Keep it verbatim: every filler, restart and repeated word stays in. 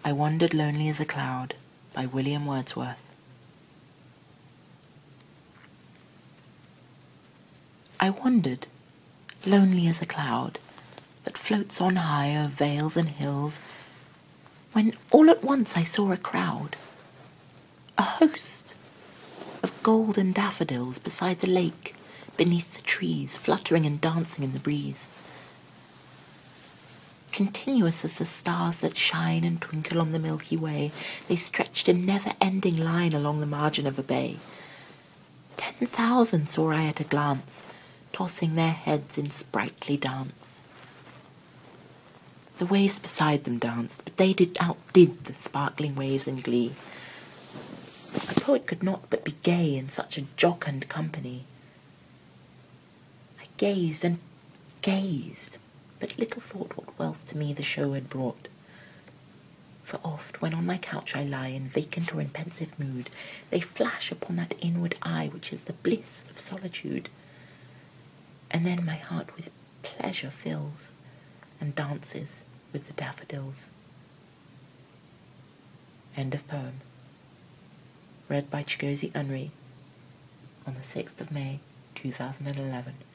I Wandered Lonely as a Cloud by William Wordsworth. I wandered, lonely as a cloud that floats on high o'er vales and hills, when all at once I saw a crowd, a host of golden daffodils beside the lake, beneath the trees, fluttering and dancing in the breeze. Continuous as the stars that shine and twinkle on the Milky Way, they stretched in never-ending line along the margin of a bay. Ten thousand saw I at a glance, tossing their heads in sprightly dance. The waves beside them danced, but they did outdid the sparkling waves in glee. A poet could not but be gay in such a jocund company. I gazed and gazed, but little thought what wealth to me the show had brought. For oft, when on my couch I lie in vacant or in pensive mood, they flash upon that inward eye which is the bliss of solitude. And then my heart with pleasure fills, and dances with the daffodils. End of poem. Read by Chigozie Unri on the sixth of May, two thousand eleven.